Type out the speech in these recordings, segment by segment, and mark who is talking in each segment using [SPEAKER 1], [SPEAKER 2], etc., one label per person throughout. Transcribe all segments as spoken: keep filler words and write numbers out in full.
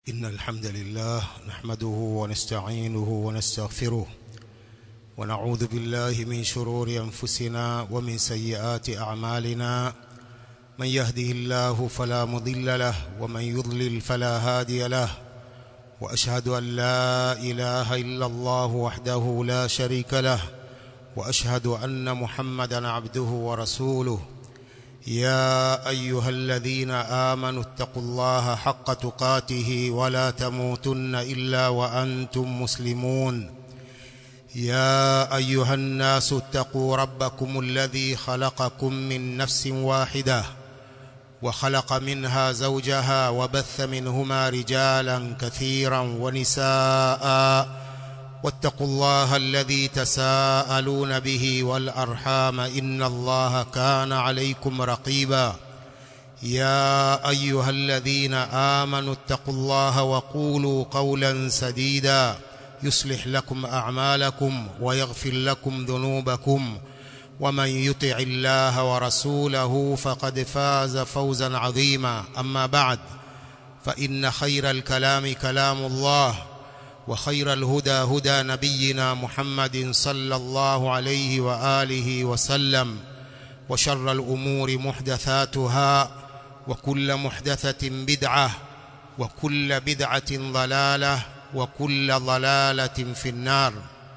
[SPEAKER 1] إن الحمد لله نحمده ونستعينه ونستغفره ونعوذ بالله من شرور أنفسنا ومن سيئات أعمالنا من يهده الله فلا مضل له ومن يضلل فلا هادي له وأشهد أن لا إله إلا الله وحده لا شريك له وأشهد أن محمدا عبده ورسوله يا أيها الذين آمنوا اتقوا الله حق تقاته ولا تموتن إلا وأنتم مسلمون يا أيها الناس اتقوا ربكم الذي خلقكم من نفس واحدة وخلق منها زوجها وبث منهما رجالا كثيرا ونساء واتقوا الله الذي تساءلون به والأرحام إن الله كان عليكم رقيبا يا أيها الذين آمنوا اتقوا الله وقولوا قولا سديدا يصلح لكم أعمالكم ويغفر لكم ذنوبكم ومن يطع الله ورسوله فقد فاز فوزا عظيما أما بعد فإن خير الكلام كلام الله وخير الهدى هدى نبينا محمد صلى الله عليه وآله وسلم وشر الأمور محدثاتها وكل محدثة بدعة وكل بدعة ضلالة وكل ضلالة في النار.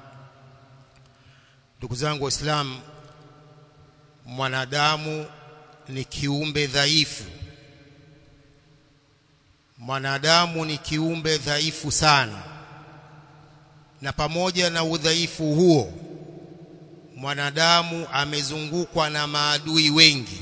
[SPEAKER 1] Ndugu zangu Waislamu, mwanadamu ni kiumbe dhaifu. Mwanadamu ni kiumbe dhaifu sana. Na pamoja na udhaifu huo, mwanadamu amezungukwa na maadui wengi,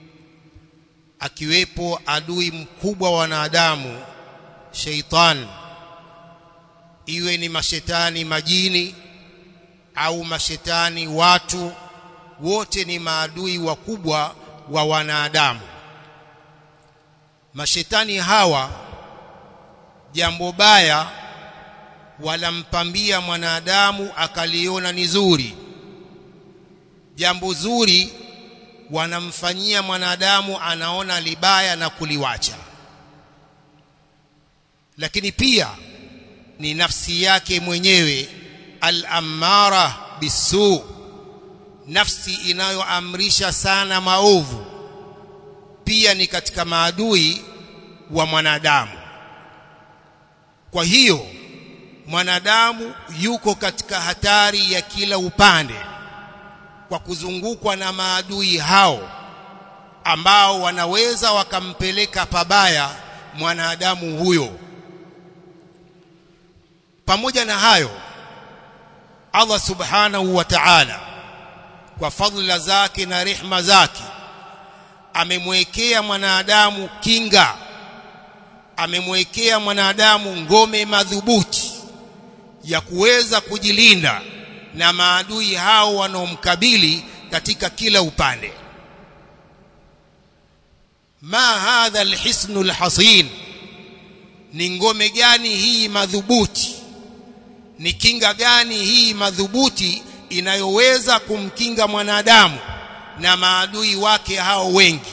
[SPEAKER 1] akiwepo adui mkubwa wa wanadamu, Sheitan. Iwe ni mashetani majini au mashetani watu, wote ni maadui wakubwa wa wanadamu. Mashetani hawa jambo baya walampambia mwanadamu akaliona ni zuri, jambo zuri wanamfanyia mwanadamu anaona libaya na kuliwacha. Lakini pia ni nafsi yake mwenyewe, al-ammara bisu, nafsi inayoamrisha sana maovu, pia ni katika maadui wa mwanadamu. Kwa hiyo mwanadamu yuko katika hatari ya kila upande kwa kuzungukwa na maadui hao ambao wanaweza wakampeleka pabaya mwanadamu huyo. Pamoja na hayo, Allah subhanahu wa ta'ala kwa fadhila zake na rehema zake amemwekea mwanadamu kinga, amemwekea mwanadamu ngome madhubuti ya kuweza kujilinda na maadui hao wanaomkabili katika kila upande. Ma hadha alhisnu alhasin, ni ngome gani hii madhubuti? Ni kinga gani hii madhubuti inayoweza kumkinga mwanadamu na maadui wake hao wengi?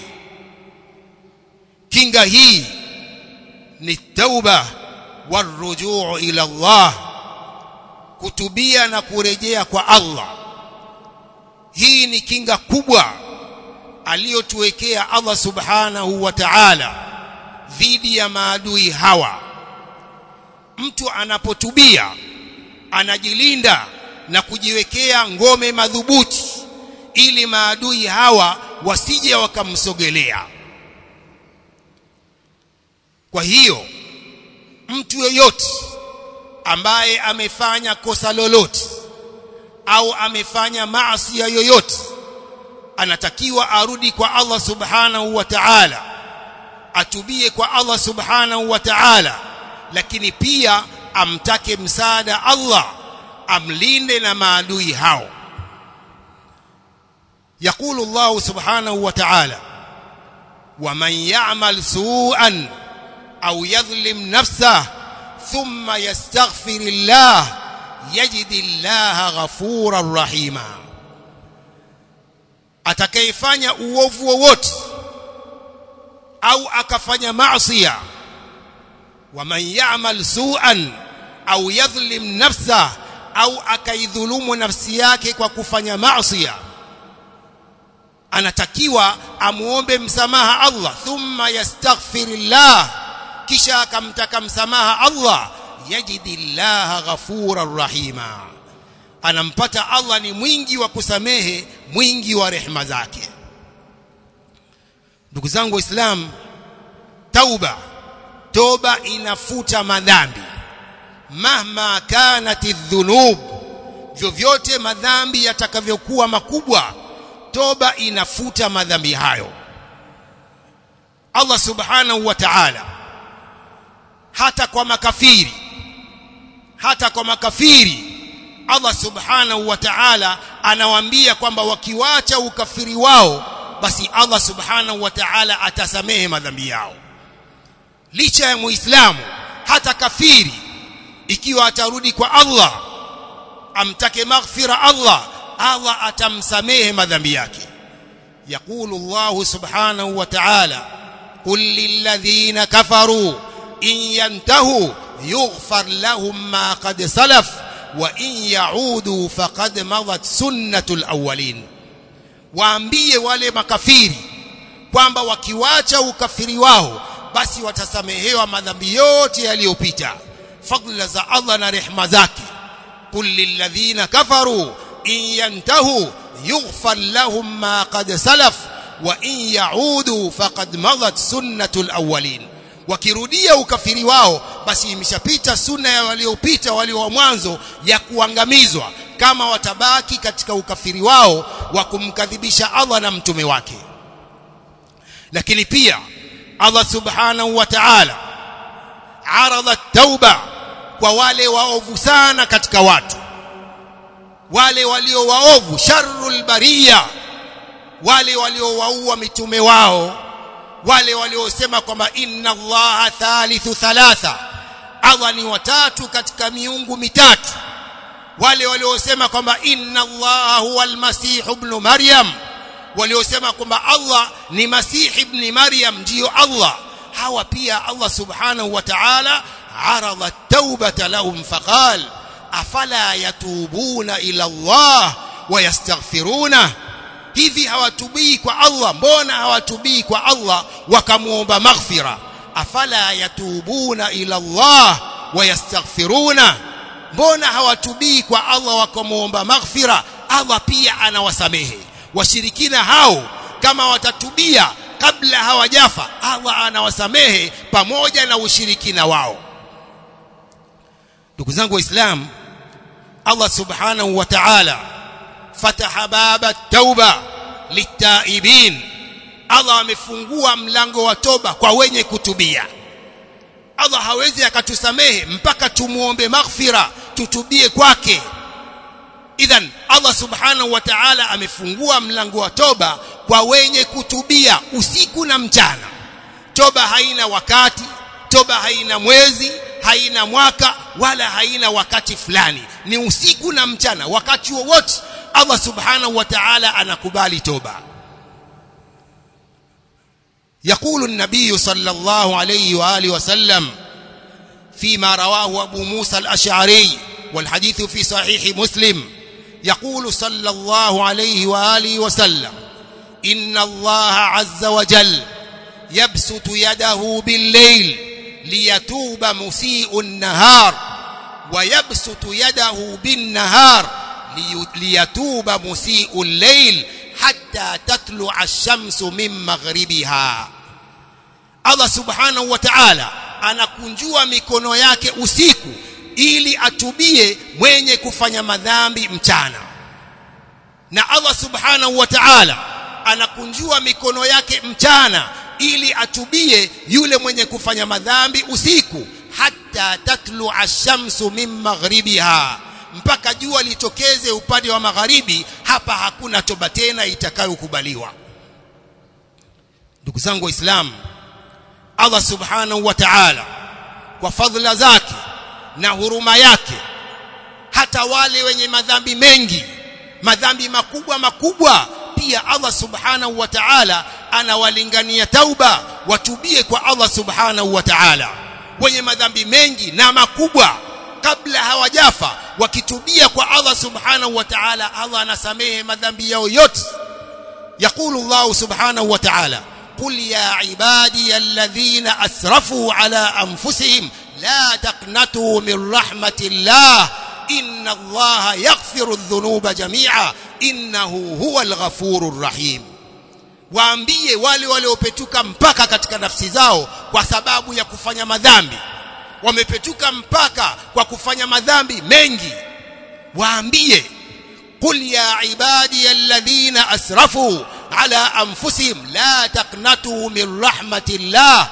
[SPEAKER 1] Kinga hii ni tauba warujuu ila Allah, kutubia na kurejea kwa Allah. Hii ni kinga kubwa aliyotuwekea Allah subhanahu wa ta'ala dhidi ya maadui hawa. Mtu anapotubia anajilinda na kujiwekea ngome madhubuti ili maadui hawa wasije wakamsogelea. Kwa hiyo mtu yeyote ambaye amefanya kosa lolote au amefanya maasi yoyote, anatakiwa arudi kwa Allah subhanahu wa ta'ala, atubie kwa Allah subhanahu wa ta'ala, lakini pia amtake msaada Allah amlinde na maadui hao. Yaqulu Allah subhanahu wa ta'ala, وَمَنْ يَعْمَلْ سُوءًا أَوْ يَظْلِمْ نَفْسَهُ ثم يستغفر الله يجد الله غفورا رحيما. Atakayefanya uovu wowote au akafanya maasi waman ya'mal su'an au yadhlim nafsa, au akaidhulumu nafsi yake kwa kufanya maasi, anatakiwa amuombe msamaha Allah, thumma yastaghfirillah, kisha akamtaka msamaha Allah, yajidillaha ghafurar rahima, anampata Allah ni mwingi wa kusamehe, mwingi wa rehema zake. Ndugu zangu Waislamu, tauba toba inafuta madhambi, mahma kanati dhunub, vyovyote madhambi yatakavyokuwa makubwa, toba inafuta madhambi hayo. Allah subhanahu wa ta'ala hata kwa makafiri hata kwa makafiri Allah subhanahu wa ta'ala anawaambia kwamba wakiwacha ukafiri wao, basi Allah subhanahu wa ta'ala atasamehe madhambi yao. Licha ya muislamu, hata kafiri ikiwa atarudi kwa Allah, amtake maghfira Allah, Allah atamsamehe madhambi yake. Yaqulu Allah subhanahu wa ta'ala, qul lilladhina kafaru in yantahu yughfar lahum ma qad salaf wa in yaudu faqad madat sunnatul awwalin. Waambie wale makafiri kwamba wakiwacha ukafiri wao, basi watasamehewa madhambi yote yaliyopita. Fadhila za Allah na rehema zake. Qul lilladhina kafaru in yantahu yughfar lahum ma qad salaf wa in yaudu faqad madat sunnatul awwalin. Wakirudia ukafiri wao, basi imeshapita sunna ya waliopita, walio wa mwanzo, ya kuangamizwa, kama watabaki katika ukafiri wao wa kumkadhibisha Allah na mtume wake. Lakini pia Allah subhanahu wa ta'ala arada tauba kwa wale waovu sana katika watu, wale walio waovu, sharrul bariya, wale waliowaua mitume wao, wale waliosema kwamba inna Allaha thalithu thalatha, Allah ni watatu katika miungu mitatu, wale waliosema kwamba inna Allaha huwal masih ibn Maryam, waliosema kwamba Allah ni Masih ibn Maryam ndiyo Allah. Hawa pia Allah subhanahu wa ta'ala arada taubata lahum faqal afala yatubuna ila Allah wa yastaghfiruna. Hivi hawatubii kwa Allah? Mbona hawatubii kwa Allah wakamuomba maghfira? Afala yatubuna ila Allah wa yastaghfiruna, mbona hawatubii kwa Allah wakamuomba maghfira? Allah pia anawasamehe. Washirikina hao kama watatubia kabla hawajafa, Allah anawasamehe pamoja na ushirikina wao. Ndugu zangu Waislamu, Allah subhanahu wa ta'ala fataha baba tauba litaibin. Allah amefungua mlango wa toba kwa wenye kutubia. Allah hawezi akatusamehe mpaka tumuombe maghfira, tutubie kwake. Idhan Allah subhanahu wa ta'ala amefungua mlango wa toba kwa wenye kutubia usiku na mchana. Toba haina wakati, toba haina mwezi, haina mwaka, wala haina wakati fulani. Ni usiku na mchana, wakati wowote Allah subhanahu wa ta'ala anakubali toba. يقول النبي صلى الله عليه وآله وسلم فيما رواه أبو موسى الأشعري والحديث في صحيح مسلم، يقول صلى الله عليه وآله وسلم: إن الله عز وجل يبسط يده بالليل ليتوب مسيء النهار، ويبسط يده بالنهار ليتوب مسيء الليل حتى تطلع الشمس من مغربها. Allah subhanahu wa ta'ala anakunjua mikono yake usiku ili atubie mwenye kufanya madhambi mchana, na Allah subhanahu wa ta'ala anakunjua mikono yake mchana ili atubie yule mwenye kufanya madhambi usiku, hatta tatlu ash-shamsu min maghribiha, mpaka jua litokeze upande wa magharibi. Hapa hakuna toba tena itakayokubaliwa. Ndugu zangu Waislamu, Allah subhanahu wa ta'ala kwa fadhila zake na huruma yake, hata wale wenye madhambi mengi, madhambi makubwa makubwa, pia Allah subhanahu wa ta'ala anawalingania tauba, watubie kwa Allah subhanahu wa ta'ala. wenye madhambi mengi na makubwa kabla hawajafa wakitubia kwa Allah subhanahu wa ta'ala, Allah anasamehe madhambi yao yote. Yaqulu Allah subhanahu wa ta'ala, qul ya ibadiy alladhina asrafu ala anfusihim la taqnatu min rahmatillah inna Allaha yaghfiru adh-dhunuba jami'a innahu huwal ghafurur rahim. Waambie wale waliopetuka mpaka katika nafsi zao kwa sababu ya kufanya madhambi, wamepetuka mpaka kwa kufanya madhambi mengi, waambie qul ya ibadiy alladhina asrafu ala anfusihim la taqnatu min rahmatillah,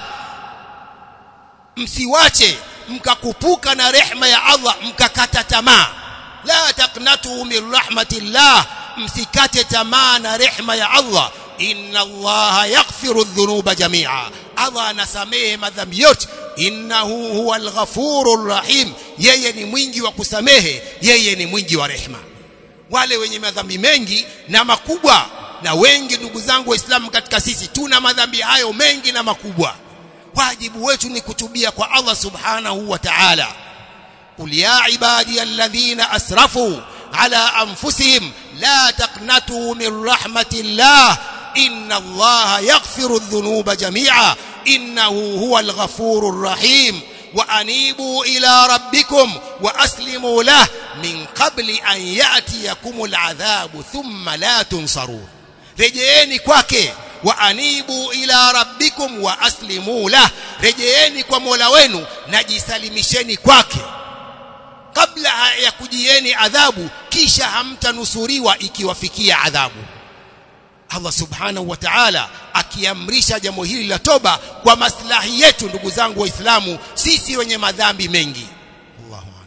[SPEAKER 1] msiwache mkakupuka na rehema ya Allah mkakata tamaa. La taqnatu min rahmatillah, msikate tamaa na rehema ya Allah. Inna Allaha yaghfiru adh-dhunuba jami'a, Allah anasamehe madhambi yote. Innahu huwal ghafurur rahim, yeye ni mwingi wa kusamehe, yeye ni mwingi wa rehema. Wale wenye madhambi mengi na makubwa, na wengi ndugu zangu waislamu katika sisi tuna madhambi hayo mengi na makubwa, wajibu wetu ni kutubia kwa Allah subhanahu wa ta'ala. Qul ya ibadiy alladhina asrafu ala anfusihim la taqnatu min rahmatillah inna Allaha yaghfiru adh-dhunuba jami'a innahu huwal ghafurur rahim wa anibu ila rabbikum wa aslimu lahu min qabli an ya'tiyakumul adhabu thumma la tunsarun. Rejeeni kwake, wa anibu ila rabbikum wa aslimu lahu, rejeeni kwa Mola wenu na jisalimisheni kwake kabla ya kujieni adhabu, kisha hamtanusuriwa ikiwafikia adhabu. Allah subhanahu wa ta'ala akiamrisha jambo hili la toba kwa maslahi yetu ndugu zangu waislamu sisi wenye madhambi mengi. Allahu a'lam.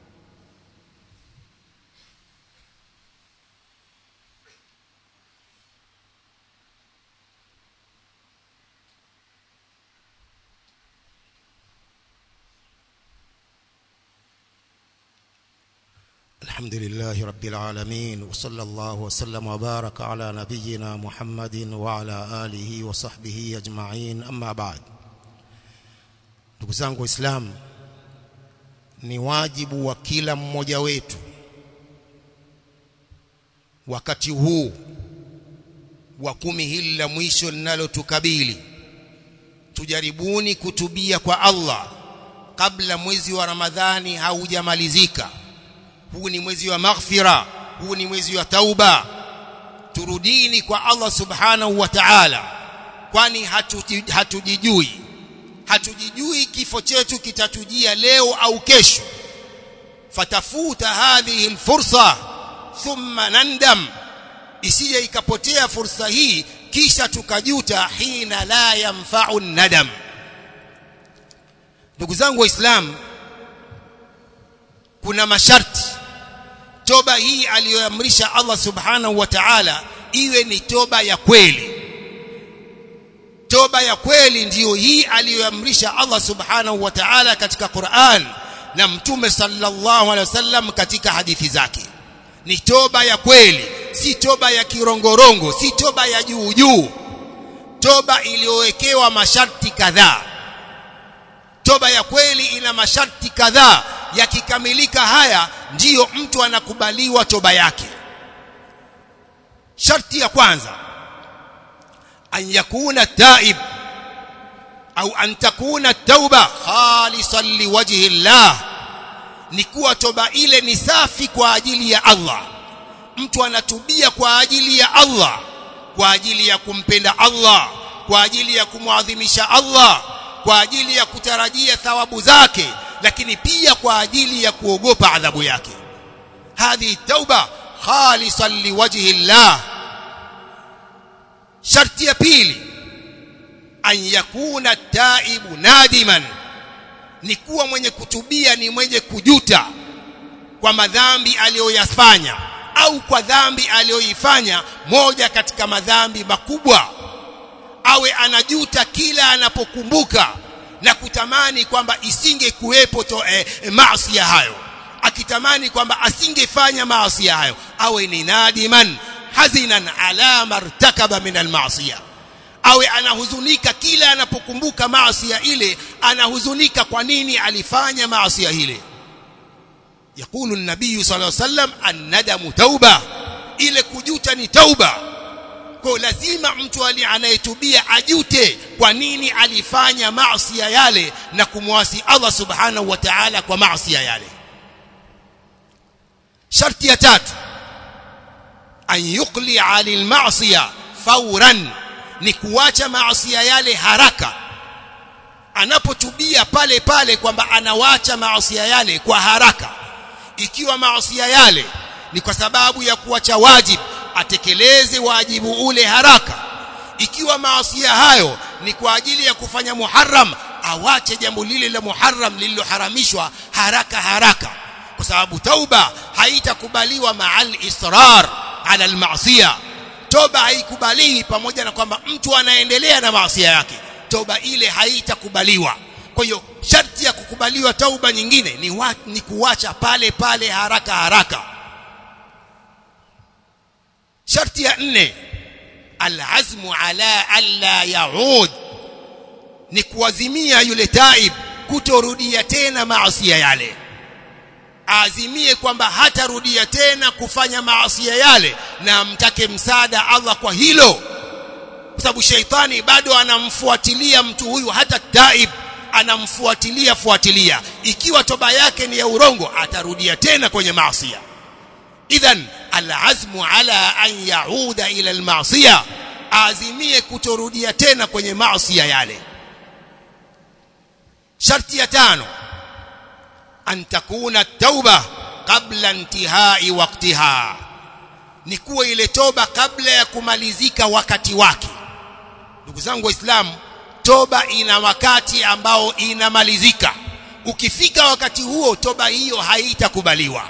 [SPEAKER 1] الحمد لله رب العالمين وصلى الله وسلم وبارك على نبينا محمد وعلى آله وصحبه أجمعين أما بعد. ndugu zangu waislamu, ni wajibu wa kila mmoja wetu wakati huu wa kumi hili la mwisho linalotukabili, tujaribuni kutubia kwa Allah kabla mwezi wa Ramadhani haujamalizika. Huu ni mwezi wa maghfira, huu ni mwezi wa tauba. Turudini kwa Allah subhanahu wa ta'ala, kwani hatujijui hatujijui kifo chetu kitatujia leo au kesho. Fatafuta hadhihi alfursa thumma nandam, isije ikapotea fursa hii kisha tukajuta hina la yanfa'u nadam. Ndugu zangu waislamu, kuna masharti toba hii aliyoamrisha Allah subhanahu wa ta'ala iwe ni toba ya kweli. Toba ya kweli ndiyo hii aliyoamrisha Allah subhanahu wa ta'ala katika Qur'an na Mtume sallallahu alaihi wasallam katika hadithi zake. Ni toba ya kweli, si toba ya kirongorongo, si toba ya juu juu. Toba iliyowekewa masharti kadhaa. Toba ya kweli ina masharti kadhaa, yakikamilika haya ndiyo mtu anakubaliwa toba yake. Sharti ya kwanza, an yakuna taib au an takuna tauba khalisan liwajhi Allah, ni kuwa toba ile ni safi kwa ajili ya Allah. Mtu anatubia kwa ajili ya Allah, kwa ajili ya kumpenda Allah, kwa ajili ya kumwadhimisha Allah, kwa ajili ya kutarajia thawabu zake, lakini pia kwa ajili ya kuogopa adhabu yake. Hadhi tauba khalisan liwajhi Allah. Sharti ya pili, an yakuna taibu nadiman, ni kuwa mwenye kutubia ni mwenye kujuta kwa madhambi aliyoyafanya au kwa dhambi aliyoifanya moja katika madhambi makubwa. Awe anajuta kila anapokumbuka na kutamani kwamba isinge kuwepo to eh, maasi hayo, akitamani kwamba asingefanya maasi hayo. Awe ni nadiman hazinan ala martakaba min almaasiya, awe anahuzunika kila anapokumbuka maasi ile, anahuzunika kwa nini alifanya maasi ile. Yakulu an-nabii sallallahu alayhi wasallam an-nadamu tauba, ile kujuta ni tauba. Kwa lazima mtu anayetubia ajute kwa nini alifanya maasi yale na kumwasi Allah subhanahu wa ta'ala kwa maasi yale. Sharti ya tatu, an yuqli 'anil ma'siyah fawran, ni kuacha maasi yale haraka. Anapotubia pale pale kwamba anawacha maasi yale kwa haraka. Ikiwa maasi yale ni kwa sababu ya kuacha wajibu, atekeleze wajibu ule haraka. Ikiwa maasi hayo ni kwa ajili ya kufanya muharram, awache jambo lile la muharram lililoharamishwa haraka haraka, kwa sababu tauba haitakubaliwa ma'al israr ala al-ma'siyah. Toba haikubaliwi pamoja na kwamba mtu anaendelea na maasi yake, toba ile haitakubaliwa. Kwa hiyo sharti ya kukubaliwa tauba nyingine ni, wa, ni kuacha pale pale haraka haraka. Sharti ya nne, al-azmu ala alla yaud, ni kuazimia yule taib kutorudia tena maasi yale. Azimie kwamba hatarudia tena kufanya maasi yale, na amtake msaada Allah kwa hilo, kwa sababu shaitani bado anamfuatilia mtu huyu, hata taib anamfuatilia fuatilia. Ikiwa toba yake ni ya urongo, atarudia tena kwenye maasi. Idhan al-azmu ala an yauda ila al-ma'siyah, azimie kutorudia tena kwenye maasi yale. Sharti ya tano, an takuna tauba qabla intihai waqtiha, ni kuwa ile toba kabla ya kumalizika wakati wake. Ndugu zangu Waislamu, toba ina wakati ambao inamalizika. Ukifika wakati huo, toba hiyo haitakubaliwa.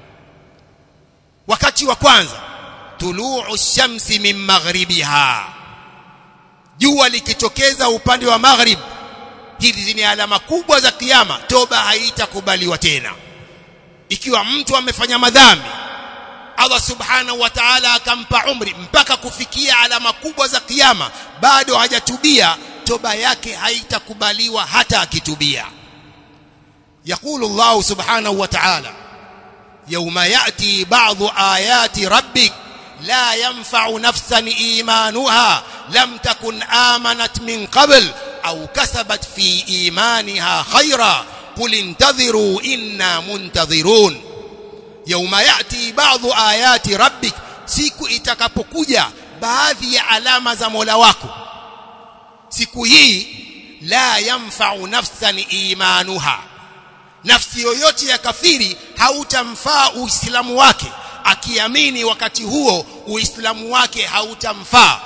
[SPEAKER 1] Wakati wa kwanza, tuluu shamsi min maghribiha, jua likitokeza upande wa maghrib. Hizi ni alama kubwa za kiyama. Toba haitakubaliwa tena. Ikiwa mtu amefanya madhambi, Allah subhanahu wa ta'ala akampa umri mpaka kufikia alama kubwa za kiyama, bado hajatubia, toba yake haitakubaliwa hata akitubia. Yaqulu Allah subhanahu wa ta'ala, yawma ya'ti ba'dhu ayati rabbik la yanfa'u nafsan imanuha lam takun amanat min qabl au kasabat fi imaniha khaira qul intadhiru inna muntadhirun. Yawma ya'ti ba'dhu ayati rabbik, siku itakapokuja baadhi ya alama za Mola wako, siku hii la yanfa'u nafsan imanuha, nafsi yoyote ya kafiri hautamfaa uislamu wake. Akiamini wakati huo, uislamu wake hautamfaa.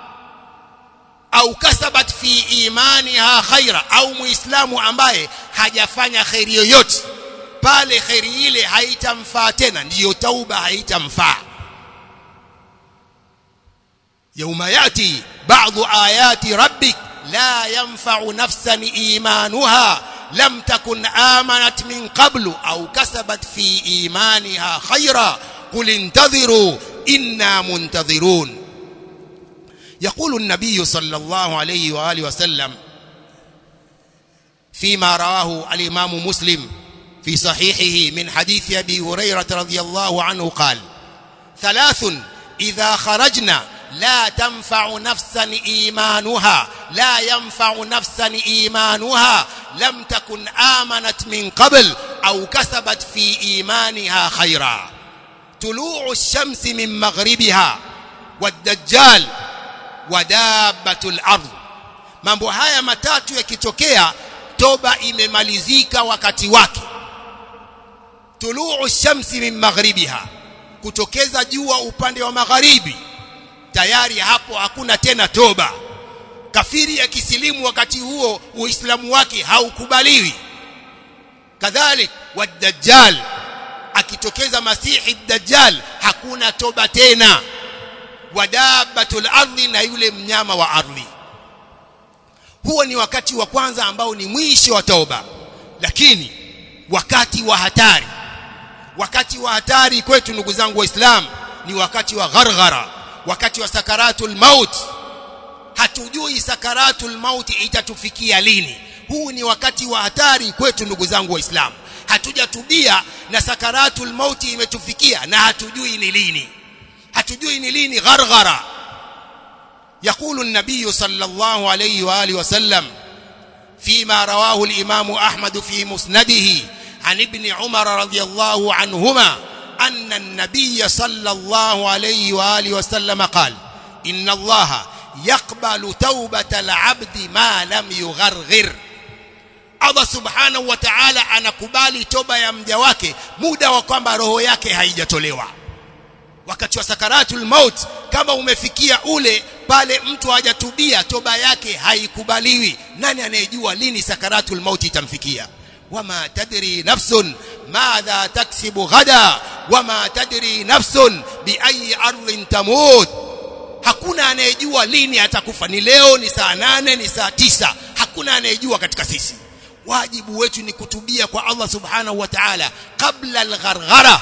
[SPEAKER 1] Au kasabat fi imaniha khaira, au muislamu ambaye hajafanya khairi yoyote, pale khairi ile haitamfaa tena, ndiyo tauba haitamfaa. Yawma yati ba'dhu ayati rabbik la yanfa'u nafsan imanuha lam takun amanat min qablu au kasabat fi imaniha khaira qul intadhiru inna muntadhirun. يقول النبي صلى الله عليه وآله وسلم فيما رواه الإمام مسلم في صحيحه من حديث أبي هريرة رضي الله عنه قال: ثلاث إذا خرجنا لا تنفع نفسا إيمانها لا ينفع نفسا إيمانها لم تكن آمنت من قبل أو كسبت في إيمانها خيرا: طلوع الشمس من مغربها والدجال wadabatul ardh. Mambo haya matatu yakitokea, toba imemalizika wakati wake. Tuluu shamsi min maghribiha, kutokeza jua upande wa magharibi, tayari hapo hakuna tena toba. Kafiri akisilimu wakati huo, uislamu wake haukubaliwi. Kadhalik wadajjal, akitokeza masihi dajjal, hakuna toba tena. Wadabatul ardhi, na yule mnyama wa ardhi. Huo ni wakati wa kwanza ambao ni mwisho wa toba. Lakini wakati wa hatari, wakati wa hatari kwetu ndugu zangu Waislamu, ni wakati wa gharghara, wakati wa sakaratul maut. hatujui sakaratul mauti itatufikia lini. Huu ni wakati wa hatari kwetu ndugu zangu waislamu. Hatujatubia na sakaratul mauti imetufikia na hatujui ni lini. Hatujui ni lini gharghara. يقول النبي صلى الله عليه وآله وسلم فيما رواه الإمام أحمد في مسنده عن ابن عمر رضي الله عنهما أن النبي صلى الله عليه وآله وسلم قال إن الله يقبل توبة العبد ما لم يغرغر. Allah subhanahu wa ta'ala anakubali toba ya mja wake muda wa kwamba roho yake haijatolewa. Wakati wa sakaratul maut kama umefikia ule pale mtu hajatubia, toba yake haikubaliwi. Nani anayejua lini sakaratul maut itamfikia? Wama tadri nafsun madha taksibu ghada wama tadri nafsun bi ayi ardhin tamut. Hakuna anayejua lini atakufa. Ni leo, ni saa nane, ni saa tisa. Hakuna anayejua katika sisi. Wajibu wetu ni kutubia kwa Allah subhanahu wa ta'ala kabla al-gharghara.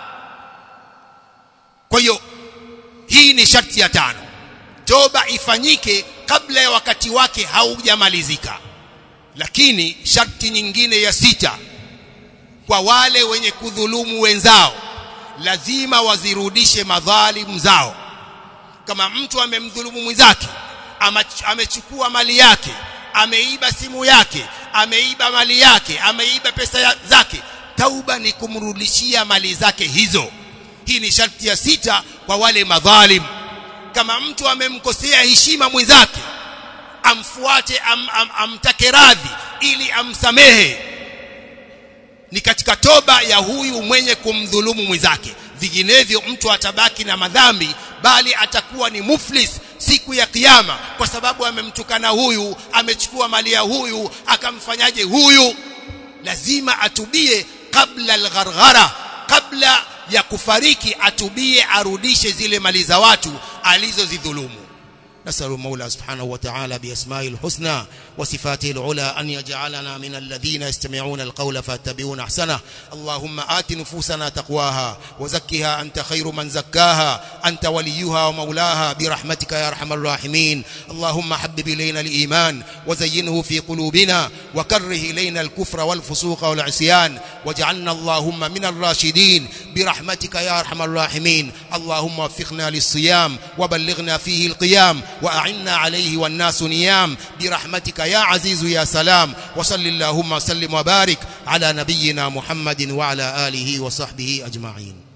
[SPEAKER 1] Kwa hiyo hii ni sharti ya tano. Toba ifanyike kabla ya wakati wake haujamalizika. Lakini sharti nyingine ya sita, kwa wale wenye kudhulumu wenzao lazima wazirudishe madhalimu zao. Kama mtu amemdhulumu mwenzake, amechukua mali yake, ameiba simu yake, ameiba mali yake, ameiba pesa zake, tauba ni kumrudishia mali zake hizo. Hii ni sharti ya sita kwa wale madhalim. Kama mtu amemkosea heshima mwenzake, amfuate, am, am, amtake radhi ili amsamehe. Ni katika toba ya huyu mwenye kumdhulumu mwenzake. Vinginevyo mtu atabaki na madhambi, bali atakuwa ni muflis siku ya kiyama, kwa sababu amemtukana huyu, amechukua mali ya huyu, akamfanyaje huyu. Lazima atubie kabla al-gharghara, kabla ya kufariki atubie, arudishe zile mali za watu alizozidhulumu. نسأل المولى سبحانه وتعالى بأسمائه الحسنى وصفاته العلى أن يجعلنا من الذين يستمعون القول فاتبعون أحسنه. اللهم آت نفوسنا تقواها وزكها أنت خير من زكاها أنت وليها ومولاها برحمتك يا أرحم الراحمين. اللهم حبب إلينا الإيمان وزينه في قلوبنا وكره إلينا الكفر والفسوق والعصيان واجعلنا اللهم من الراشدين برحمتك يا أرحم الراحمين. اللهم وفقنا للصيام وبلغنا فيه القيام وأعنا عليه والناس نيام برحمتك يا عزيز يا سلام. وصل اللهم وسلم وبارك على نبينا محمد وعلى آله وصحبه أجمعين.